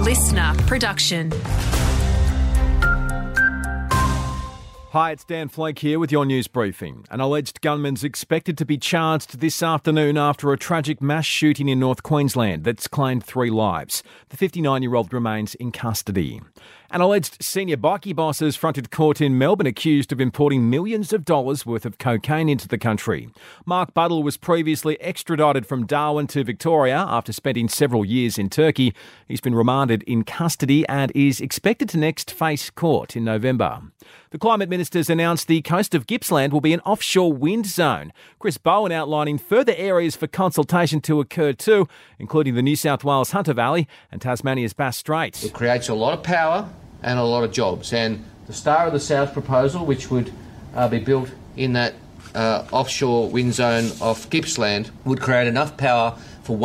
listener production. Hi, it's Dan Flake here with your news briefing. An alleged gunman's expected to be charged this afternoon after a tragic mass shooting in North Queensland that's claimed 3 lives. The 59-year-old remains in custody. An alleged senior bikie boss has fronted court in Melbourne accused of importing millions of dollars worth of cocaine into the country. Mark Buddle was previously extradited from Darwin to Victoria after spending several years in Turkey. He's been remanded in custody and is expected to next face court in November. The Climate Minister's announced the coast of Gippsland will be an offshore wind zone. Chris Bowen outlining further areas for consultation to occur too, including the New South Wales Hunter Valley and Tasmania's Bass Strait. It creates a lot of power and a lot of jobs. And the Star of the South proposal, which would be built in that offshore wind zone off Gippsland, would create enough power for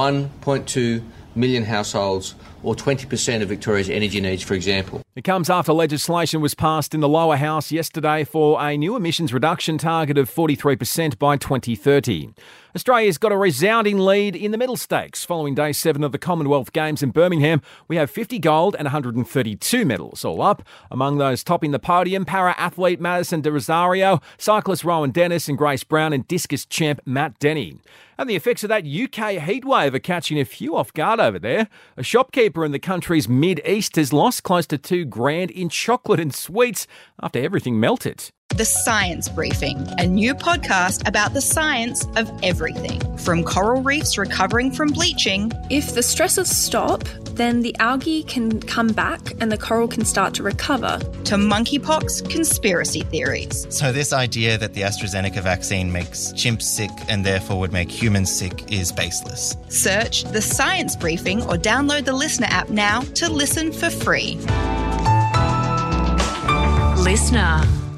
1.2 million households, or 20% of Victoria's energy needs, for example. It comes after legislation was passed in the lower house yesterday for a new emissions reduction target of 43% by 2030. Australia's got a resounding lead in the medal stakes. Following day 7 of the Commonwealth Games in Birmingham, we have 50 gold and 132 medals all up. Among those topping the podium, para-athlete Madison De Rosario, cyclist Rowan Dennis and Grace Brown, and discus champ Matt Denny. And the effects of that UK heatwave are catching a few off guard over there. A shopkeeper in the country's mid-east has lost close to $2,000 in chocolate and sweets after everything melted. The Science Briefing, a new podcast about the science of everything. From coral reefs recovering from bleaching. If the stressors stop, then the algae can come back and the coral can start to recover. To monkeypox conspiracy theories. So this idea that the AstraZeneca vaccine makes chimps sick and therefore would make humans sick is baseless. Search The Science Briefing or download the Listener app now to listen for free. Listener.